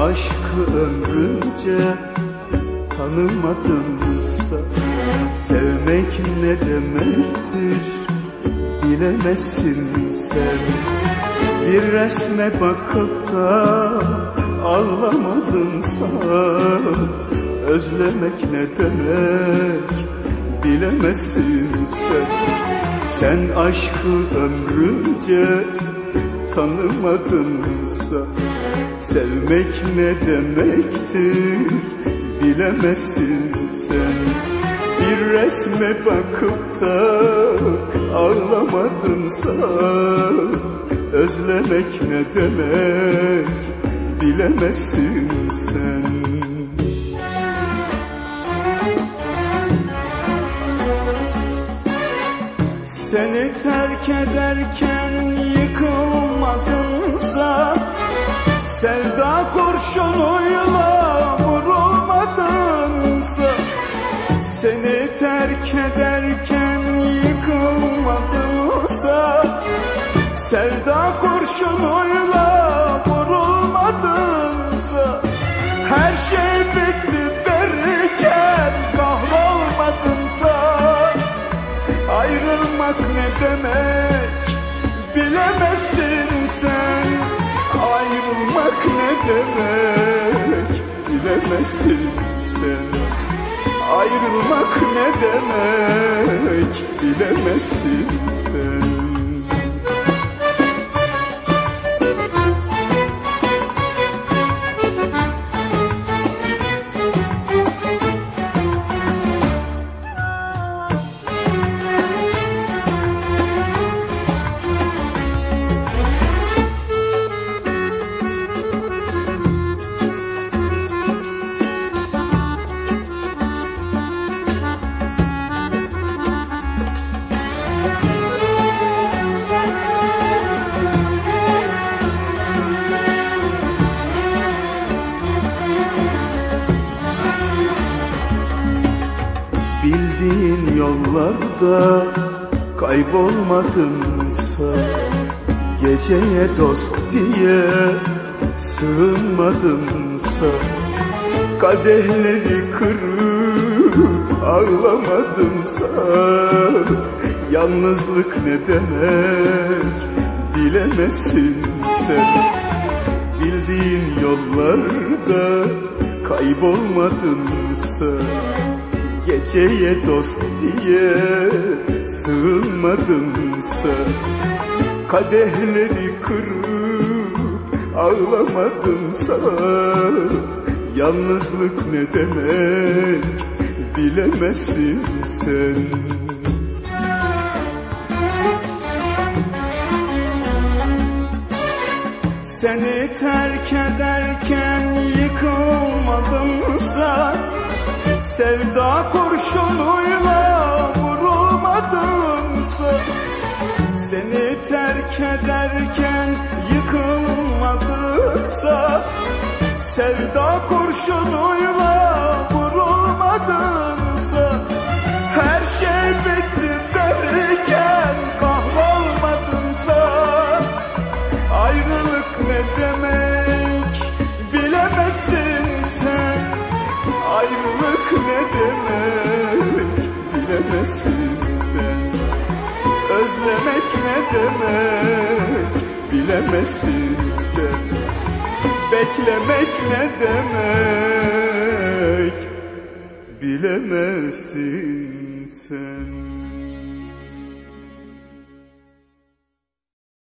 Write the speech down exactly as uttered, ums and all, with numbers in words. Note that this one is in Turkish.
aşkı ömrünce tanımadımsa, sevmek ne demektir bilemezsin sen. Bir resme bakıp da ağlamadımsa, özlemek ne demek bilemezsin sen. Sen aşkı ömrünce tanımadımsa, sevmek ne demektir bilemezsin sen. Bir resme bakıp da ağlamadımsa, özlemek ne demek bilemezsin sen. Seni terk ederken yıkılmadımsa, sevda kurşunuyla vurulmadımsa, seni terk ederken yıkılmadımsa, sevda kurşunuyla vurulmadımsa, her şey bitti derken kahrolmadımsa, ayrılmak ne demek bilemezsin sen. Ayrılmak ne demek bilemezsin sen. Ayrılmak ne demek bilemezsin sen. Bildiğin yollarda kaybolmadımsa, geceye dost diye sığınmadımsa, kadehleri kırıp ağlamadımsa, yalnızlık ne demek bilemezsin sen. Bildiğin yollarda kaybolmadımsa, geceye dost diye sığınmadımsa, kadehleri kırıp ağlamadımsa, yalnızlık ne demek bilemezsin sen. Seni terk ederken yıkılmadımsa, sevda kurşunuyla vurulmadımsa, seni terk ederken yıkılmadımsa, sevda kurşunuyla vurulmadımsa, her şey bitti derken kahrolmadımsa, ayrılık ne demek bilemezsin sen. Ayrılık ne demek bilemezsin sen. Özlemek ne demek bilemezsin sen. Beklemek ne demek bilemezsin sen.